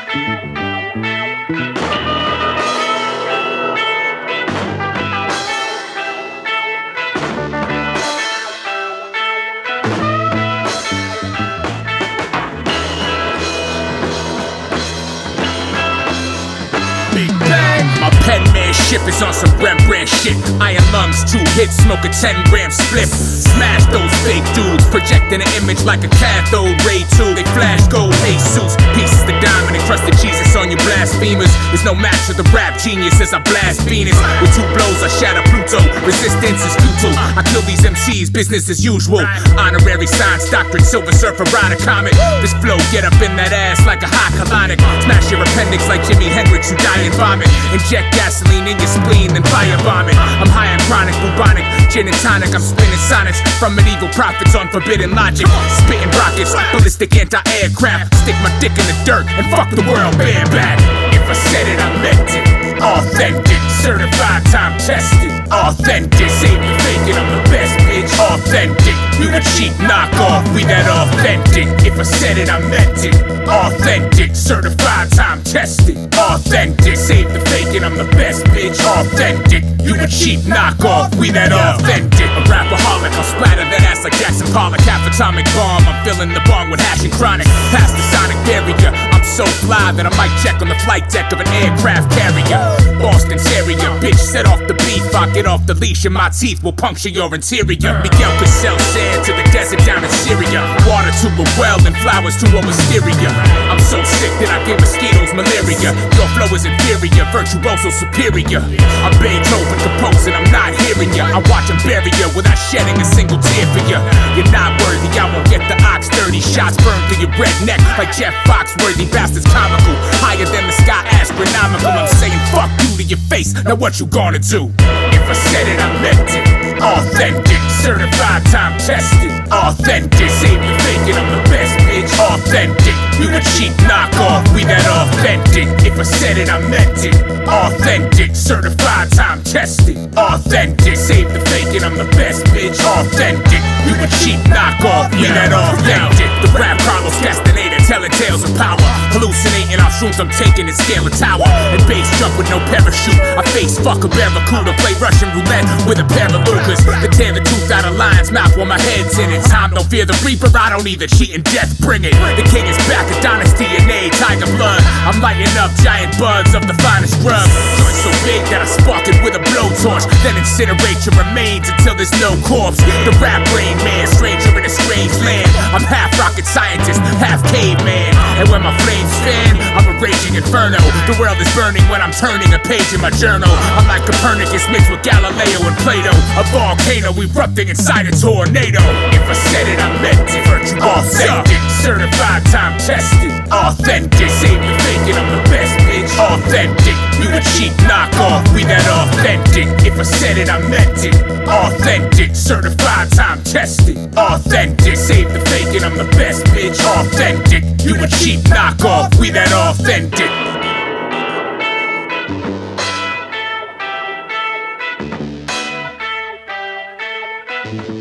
My penmanship is on some Rembrandt shit. Iron lungs, 2 hits, smoke a 10-gram spliff. Smash those fake dudes, projecting an image like a cathode ray tube. They flash gold Jesus, pieces of diamond encrusted Jesus on your blasphemers. There's no match with the rap genius as I blast Venus. With 2 blows I shatter Pluto. Resistance is futile. I kill these MCs, business as usual. Honorary science doctorate, Silver Surfer, ride a comet. This flow get up in that ass like a hot colonic. Smash your appendix like Jimi Hendrix, you die and vomit. Inject gasoline in your spleen, then firebomb it. I'm high on chronic, bubonic, gin and tonic. I'm spinning sonnets from medieval prophets on forbidden logic. Spitting rockets, ballistic anti-aircraft. Stick my dick in the dirt and fuck the world bareback. If I said it, I meant it. Authentic, certified, time tested. Authentic, save the faking, I'm the best bitch. Authentic, you a cheap knockoff, we that authentic. If I said it, I meant it. Authentic, certified, time tested. Authentic, save the faking, I'm the best bitch. Authentic, you a cheap knockoff, we that authentic. A rapaholic, I'll splatter that ass like Jackson Pollock. Half atomic bomb, I'm filling the bong with hash and chronic. Past the sonic barrier, I'm so fly that I might check on the flight deck of an aircraft carrier. Boston terrier, bitch, set off the beef. I get off the leash and my teeth will puncture your interior. Miguel could sell sand to the desert down in Syria. Water to a well and flowers to a wisteria. I'm so sick that I give mosquitoes malaria. Your flow is inferior, virtuoso superior. I'm Beethoven composing, I'm not hearing ya. I watch them bury ya without shedding a single tear for ya. You're not worthy, I won't get the ox dirty. Shots burned through your red neck like Jeff Foxworthy. Bastards comical, higher than the sky, astronomical. I'm saying fuck you to your face, now what you gonna do? If I said it, I meant it. Authentic, certified, time tested. Authentic, save the faking, I'm the best bitch. Authentic, you a cheap knockoff, we that authentic. If I said it, I meant it. Authentic, certified, time tested. Authentic, save the faking, I'm the best bitch. Authentic, you a cheap knockoff, we that authentic. The rap Carlos Castaneda, telling tales of power. Hallucinating off shrooms, I'm taking and scale a tower. And base jump with no parachute. I face fuck a barracuda, play Russian roulette with a pair of Lucas. To tear the tooth out of lion's mouth while my head's in it. Time don't fear the reaper, I don't either. Cheat and death, bring it. The king is back, a dynasty DNA, tiger blood. I'm lighting up giant buds of the finest drug. Joint so big that I spark it with a blowtorch. Then incinerate your remains until there's no corpse. The rap brain man, stranger in a strange land. I'm half rocket scientist, half caveman. And when my flames fan, I'm a raging inferno. The world is burning when I'm turning a page in my journal. I'm like Copernicus mixed with Galileo and Plato. A volcano erupting inside a tornado. If I said it, I meant it. Virtual authentic, certified, time tested. Authentic, save the faking, I'm the best bitch. Authentic, you a cheap knockoff, we that authentic. If I said it, I meant it. Authentic, certified, time tested. Authentic, save the faking, I'm the best bitch. Authentic, you a cheap knockoff, we that authentic. Thank you.